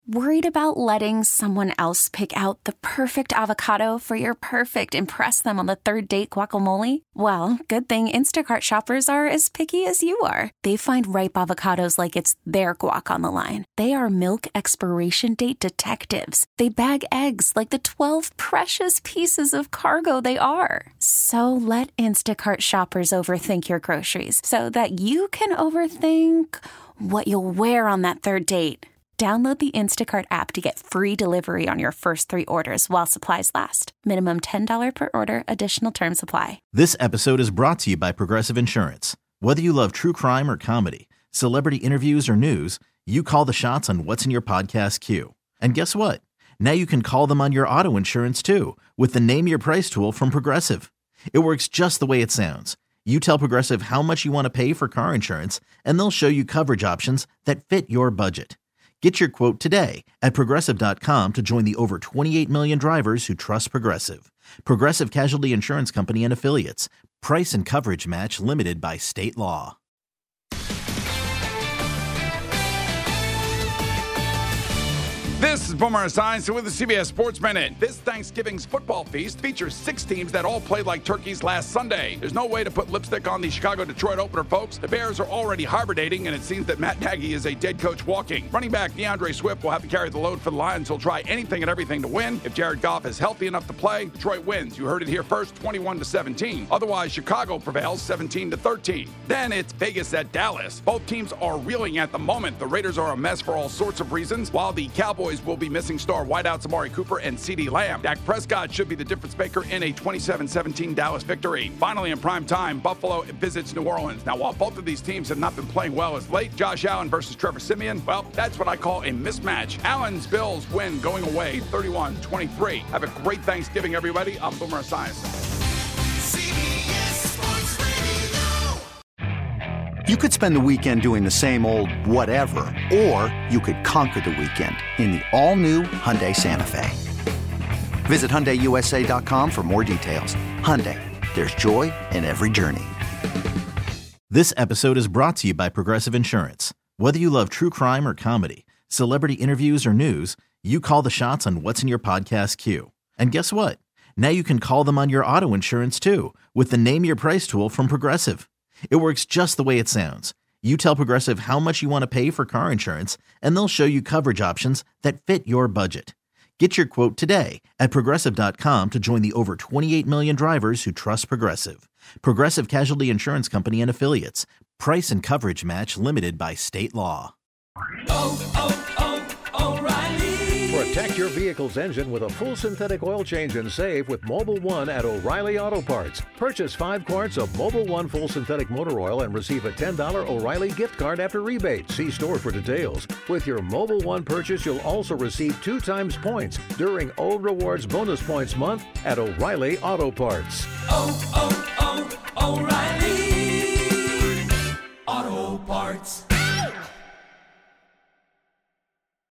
Worried about letting someone else pick out the perfect avocado for your perfect impress them on the third date guacamole? Well, good thing Instacart shoppers are as picky as you are. They find ripe avocados like it's their guac on the line. They are milk expiration date detectives. They bag eggs like the 12 precious pieces of cargo they are. So let Instacart shoppers overthink your groceries so that you can overthink what you'll wear on that third date. Download the Instacart app to get free delivery on your first 3 orders while supplies last. Minimum $10 per order. Additional terms apply. This episode is brought to you by Progressive Insurance. Whether you love true crime or comedy, celebrity interviews or news, you call the shots on what's in your podcast queue. And guess what? Now you can call them on your auto insurance too with the Name Your Price tool from Progressive. It works just the way it sounds. You tell Progressive how much you want to pay for car insurance, and they'll show you coverage options that fit your budget. Get your quote today at Progressive.com to join the over 28 million drivers who trust Progressive. Progressive Casualty Insurance Company and Affiliates. Price and coverage match limited by state law. This is Boomer Esiason with the CBS Sports Minute. This Thanksgiving's football feast features 6 teams that all played like turkeys last Sunday. There's no way to put lipstick on the Chicago-Detroit opener, folks. The Bears are already hibernating, and it seems that Matt Nagy is a dead coach walking. Running back DeAndre Swift will have to carry the load for the Lions. He'll try anything and everything to win. If Jared Goff is healthy enough to play, Detroit wins. You heard it here first, 21-17. Otherwise, Chicago prevails, 17-13. Then it's Vegas at Dallas. Both teams are reeling at the moment. The Raiders are a mess for all sorts of reasons, while the Cowboys will be missing star wideouts Amari Cooper and CeeDee Lamb. Dak Prescott should be the difference maker in a 27-17 Dallas victory. Finally, in prime time, Buffalo visits New Orleans. Now, while both of these teams have not been playing well as late, Josh Allen versus Trevor Siemian, well, that's what I call a mismatch. Allen's Bills win going away 31-23. Have a great Thanksgiving, everybody. I'm Boomer Esiason. You could spend the weekend doing the same old whatever, or you could conquer the weekend in the all-new Hyundai Santa Fe. Visit HyundaiUSA.com for more details. Hyundai, there's joy in every journey. This episode is brought to you by Progressive Insurance. Whether you love true crime or comedy, celebrity interviews or news, you call the shots on what's in your podcast queue. And guess what? Now you can call them on your auto insurance too with the Name Your Price tool from Progressive. It works just the way it sounds. You tell Progressive how much you want to pay for car insurance, and they'll show you coverage options that fit your budget. Get your quote today at Progressive.com to join the over 28 million drivers who trust Progressive. Progressive Casualty Insurance Company and Affiliates. Price and coverage match limited by state law. O'Reilly. Protect your vehicle's engine with a full synthetic oil change and save with Mobil 1 at O'Reilly Auto Parts. Purchase 5 quarts of Mobil 1 full synthetic motor oil and receive a $10 O'Reilly gift card after rebate. See store for details. With your Mobil 1 purchase, you'll also receive 2 times points during O Rewards Bonus Points Month at O'Reilly Auto Parts. O'Reilly Auto Parts.